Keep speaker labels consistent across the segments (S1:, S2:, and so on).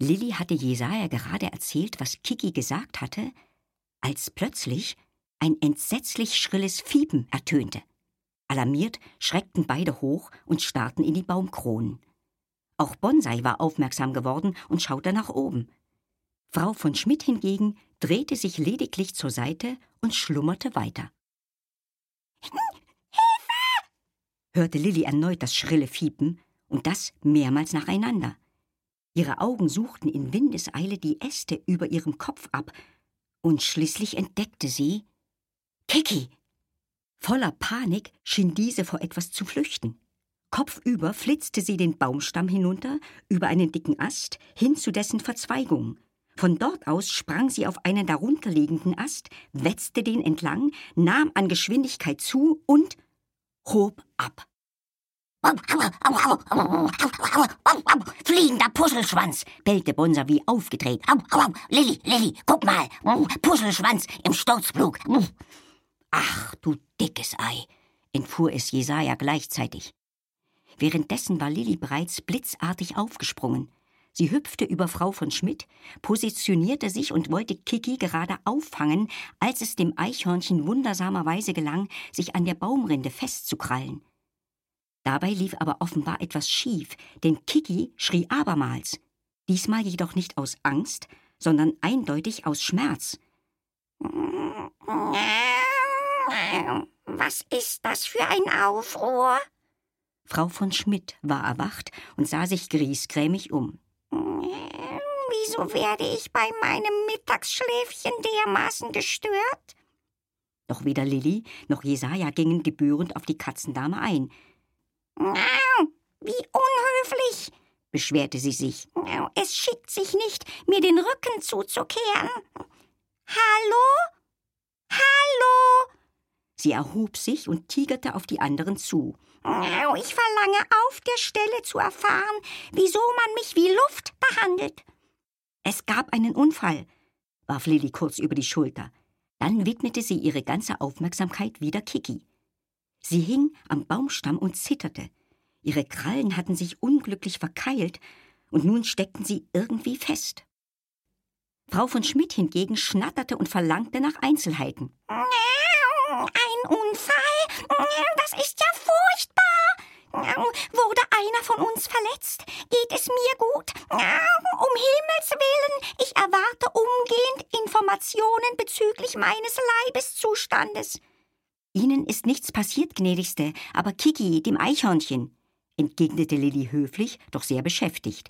S1: Lilli hatte Jesaja gerade erzählt, was Kiki gesagt hatte, als plötzlich ein entsetzlich schrilles Fiepen ertönte. Alarmiert schreckten beide hoch und starrten in die Baumkronen. Auch Bonsai war aufmerksam geworden und schaute nach oben. Frau von Schmidt hingegen drehte sich lediglich zur Seite und schlummerte weiter. »Hilfe!« hörte Lilli erneut das schrille Fiepen, und das mehrmals nacheinander. Ihre Augen suchten in Windeseile die Äste über ihrem Kopf ab, und schließlich entdeckte sie Kiki. Voller Panik schien diese vor etwas zu flüchten. Kopfüber flitzte sie den Baumstamm hinunter, über einen dicken Ast, hin zu dessen Verzweigung. Von dort aus sprang sie auf einen darunterliegenden Ast, wetzte den entlang, nahm an Geschwindigkeit zu und hob ab. »Fliegender Puschelschwanz«, bellte Bonsa wie aufgedreht. »Lilli, guck mal, Puschelschwanz im Sturzflug.« »Ach, du dickes Ei«, entfuhr es Jesaja gleichzeitig. Währenddessen war Lilli bereits blitzartig aufgesprungen. Sie hüpfte über Frau von Schmidt, positionierte sich und wollte Kiki gerade auffangen, als es dem Eichhörnchen wundersamerweise gelang, sich an der Baumrinde festzukrallen. Dabei lief aber offenbar etwas schief, denn Kiki schrie abermals. Diesmal jedoch nicht aus Angst, sondern eindeutig aus Schmerz.
S2: »Was ist das für ein Aufruhr?«
S1: Frau von Schmidt war erwacht und sah sich griesgrämig um.
S2: »Wieso werde ich bei meinem Mittagsschläfchen dermaßen gestört?«
S1: Doch weder Lilli noch Jesaja gingen gebührend auf die Katzendame ein.
S2: »Wie unhöflich«,
S1: beschwerte sie sich.
S2: »Es schickt sich nicht, mir den Rücken zuzukehren. Hallo? Hallo?«
S1: Sie erhob sich und tigerte auf die anderen zu.
S2: »Ich verlange auf der Stelle zu erfahren, wieso man mich wie Luft behandelt.«
S1: »Es gab einen Unfall«, warf Lilli kurz über die Schulter. Dann widmete sie ihre ganze Aufmerksamkeit wieder Kiki. Sie hing am Baumstamm und zitterte. Ihre Krallen hatten sich unglücklich verkeilt, und nun steckten sie irgendwie fest. Frau von Schmidt hingegen schnatterte und verlangte nach Einzelheiten.
S2: »Ein Unfall? Das ist ja furchtbar. Wurde einer von uns verletzt? Geht es mir gut? Um Himmels Willen, ich erwarte umgehend Informationen bezüglich meines Leibeszustandes.«
S1: »Ihnen ist nichts passiert, gnädigste, aber Kiki, dem Eichhörnchen«, entgegnete Lilli höflich, doch sehr beschäftigt.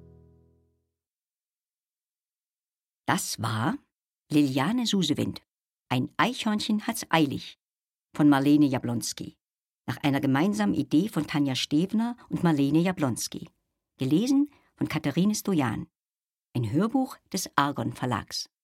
S1: Das war Liliane Susewind. Ein Eichhörnchen hat's eilig von Marlene Jablonski. Nach einer gemeinsamen Idee von Tanja Stevner und Marlene Jablonski. Gelesen von Katharine Stojan. Ein Hörbuch des Argon Verlags.